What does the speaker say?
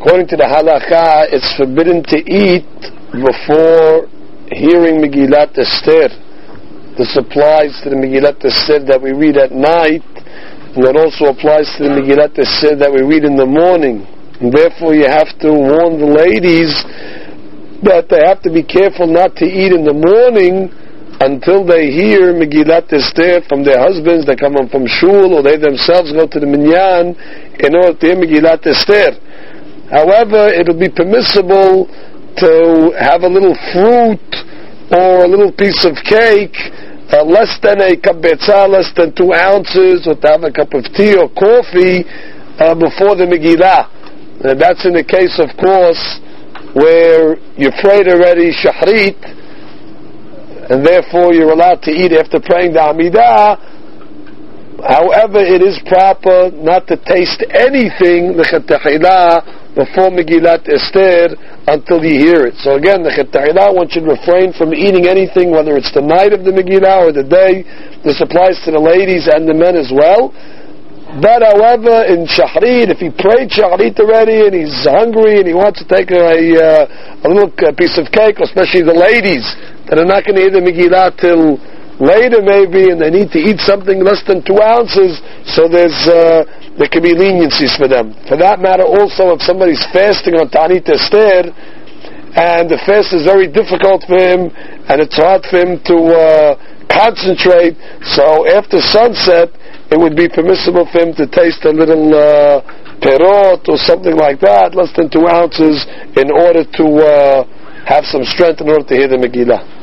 according to the halakha, it's forbidden to eat before hearing Megillat Esther. This applies to the Megillat Esther that we read at night, and that also applies to the Megillat Esther that we read in the morning. And therefore you have to warn the ladies that they have to be careful not to eat in the morning until they hear Megillat Esther from their husbands that come from shul, or they themselves go to the minyan in order to hear Megillat Esther. However, it will be permissible to have a little fruit or a little piece of cake, less than a cup betzah, less than 2 ounces, or to have a cup of tea or coffee before the Megillah. That's in the case, of course, where you're prayed already shahrit, and therefore you're allowed to eat after praying the Amidah. However, it is proper not to taste anything, the Chetahila, before Megillat Esther until you hear it. So again, the Chetahila, one should refrain from eating anything, whether it's the night of the Megillah or the day. This applies to the ladies and the men as well. But however, in Shahrit, if he prayed Shahrit already and he's hungry and he wants to take a little piece of cake, especially the ladies that are not going to eat the Megillah till later maybe, and they need to eat something less than 2 ounces, so there can be leniencies for them. For that matter also, if somebody's fasting on Ta'anit Esther, and the fast is very difficult for him, and it's hard for him to concentrate, so after sunset, it would be permissible for him to taste a little perot or something like that, less than 2 ounces, in order to have some strength in order to hear the Megillah.